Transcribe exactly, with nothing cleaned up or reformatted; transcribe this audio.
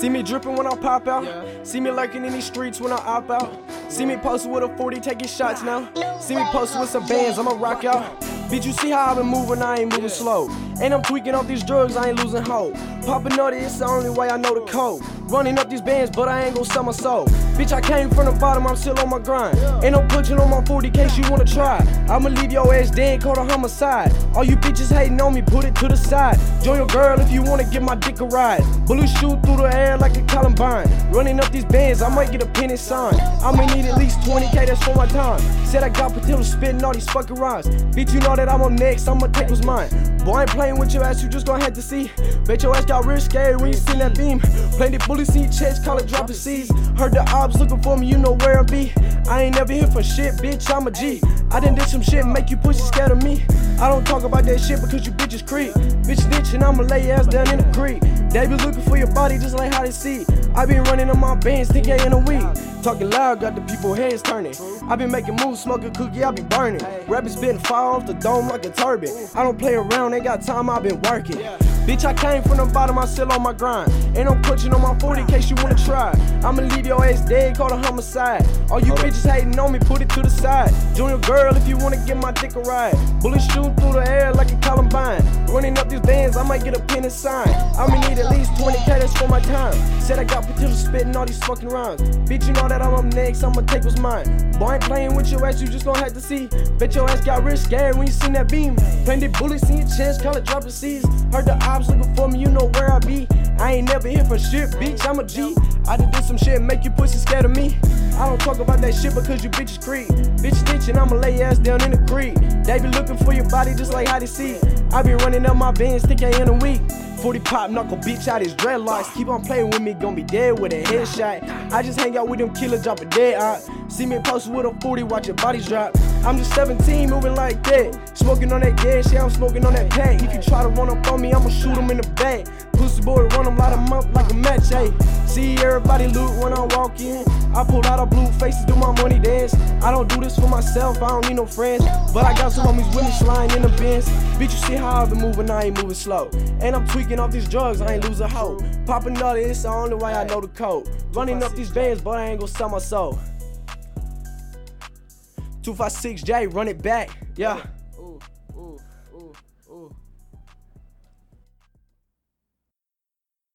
See me dripping when I pop out. Yeah. See me lurking in these streets when I op out. See me posted with a forty taking shots now. See me posted with some bands, I'ma rock out. Bitch, you see how I been moving, I ain't moving slow. And I'm tweaking off these drugs, I ain't losing hope. Poppin' nutty, it's the only way I know the code. Running up these bands, but I ain't gon' sell my soul. Bitch, I came from the bottom, I'm still on my grind. Ain't no punching on my forty case you wanna try. I'ma leave your ass dead, call a homicide. All you bitches hating on me, put it to the side. Join your girl if you wanna give my dick a ride. Bullets shoot through the air like a Columbine. Running up these bands, I might get a penny sign. I'ma need at least twenty K, that's for my time. Said I got potential spitting all these fucking rhymes. Bitch, you know that I'm on next, I'ma take what's mine. Boy, I ain't playing with your ass, you just gon' have to see. Bet your ass got real scary when you seen that beam. Playing the bullets in your chest, call it dropping C's. Heard the ops looking for me, you know where I be. I ain't never here for shit, bitch, I'm a G. I done did some shit, make you pussy scared of me. I don't talk about that shit because you bitches creep. Bitch snitching, I'ma lay your ass down in the creek. They be looking for your body just like how they see. I been running on my bands, think I in a week. Talking loud, got the people heads turning. I been making moves, smoking cookie, I be burning. Rapping spitting fire off the dome like a turban. I don't play around, ain't got time, I been working. Bitch, I came from the bottom, I still on my grind. Ain't no punching on my forty in case you wanna try. I'ma leave your ass dead, call a homicide. All you bitches hating on me, put it to the side. Join your girl if you wanna get my dick a ride. Bullets shooting through the air like a Columbine. Running up these bands, I might get a pin and sign. I'ma need at least twenty K, that's for my time. Said I got potential spitting all these fucking rhymes. Bitch, you know that I'm up next, I'ma take what's mine. Boy, I ain't playing with your ass, you just gon' have to see. Bet your ass got real scared when you seen that beam. Playing the bullets in your chest, call it dropping C's. Heard the ops looking for me, you know where I be. I ain't never here for shit, bitch, I'm a G. I done did some shit, make you pussy scared of me. I don't talk about that shit because you bitches creep. Bitch snitching, I'ma lay your ass down in the creek. They be looking for your body just like how they see. I be running up my bands, think I in a week. forty pop knuckle, bitch out his dreadlocks. Keep on playing with me, gon' be dead with a headshot. I just hang out with them killers, drop a dead out. See me posted with a forty, watch your bodies drop. I'm just seventeen, moving like that. Smoking on that gas, yeah, I'm smoking on that pack. If you try to run up on me, I'ma shoot him in the back. Pussy boy, run him, light him up like a match, ayy. See everybody loot when I walk in. I pull out a blue faces, do my money dance. I don't do this for myself, I don't need no friends. But I got some homies with me sliding in the bins. Bitch, you see how I been moving, I ain't moving slow. And I'm tweaking off these drugs, I ain't losing hope. Popping nutty, it's the only way I know the code. Running up these bands, but I ain't gon' sell my soul. two five six J, run it back, yeah.